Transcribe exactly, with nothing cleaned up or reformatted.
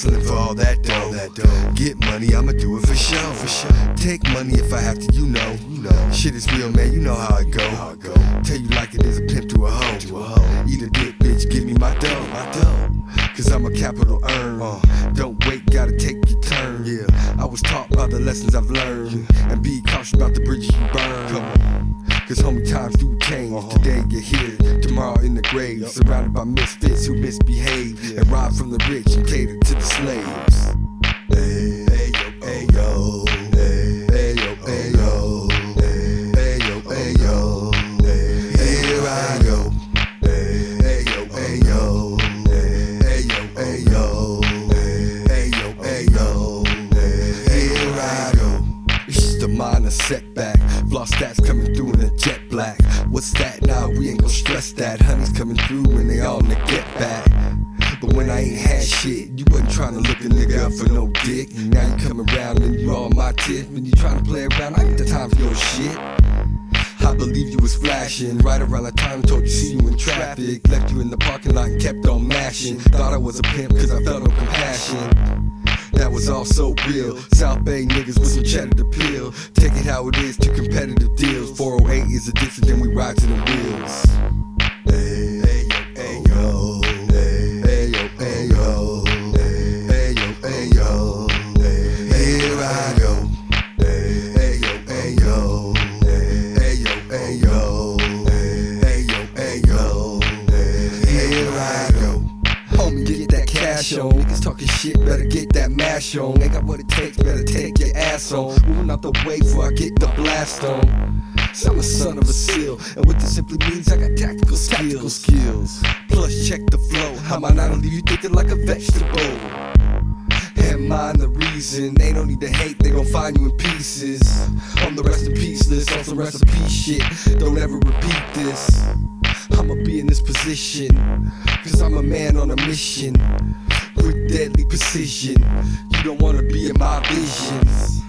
hustling for all that dough. That dough. Get money, I'ma do it for sure. For sure. Take money if I have to, you know. You know. Shit is real, man. You know how it go. How it go. Tell you like it is a pimp to a hoe. To a hoe. Eat a dick, bitch. Give me my dough. My dough. Cause I'm a capital earn. Uh. Don't wait, gotta take your turn. Yeah. I was taught by the lessons I've learned. Yeah. And be cautious about the bridges you burn. Come on. Cause homie, times do change. Uh-huh. Today you're here, tomorrow in the grave. Yep. Surrounded by misfits who misbehave. Yeah. And rob from the rich and cater to the slaves. Hey, hey, yo, hey, yo. Hey, hey, yo, hey, yo. Hey, yo, hey, yo. Hey, here I go. Hey, hey, yo, hey, yo. Hey, yo, hey, yo. Hey, yo, hey, yo. Here I go. It's just a minor setback. Floss stats coming through in a jet black. What's that now? We ain't gon' stress that. Honey's coming through and they all in the get back. But when I ain't had shit, you wasn't trying to look a nigga up for no dick. Now you come around and you all my tip. When you trying to play around, I ain't the time for your shit. I believe you was flashing right around the time I told you see you in traffic. Left you in the parking lot and kept on mashing. Thought I was a pimp cause I felt no compassion. That was all so real. South Bay niggas with some cheddar to peel. Take it how it is to competitive deals. four oh eight is a different than we ride to the wheels. Hey, hey, hey, yo. Hey, yo, hey, yo. Hey, yo, hey, yo. Here I go. Hey, yo, hey, yo. Hey, yo, hey, yo. Hey, yo, hey, yo. Here I go. Homie, get that cash on. Niggas talking shit, better get that mash on. They got what it takes, better take your ass on. Moving out the way before I get the blast on. So I'm a son of a seal, and what this simply means, I got tactical skills. Tactical skills. Plus check the flow. How might I leave you thinking like a vegetable? And mind the reason, they don't need to hate, they gon' find you in pieces. On the rest in peace list, on some recipe shit. Don't ever repeat this. I'ma be in this position, cause I'm a man on a mission with deadly precision. You don't wanna be in my visions.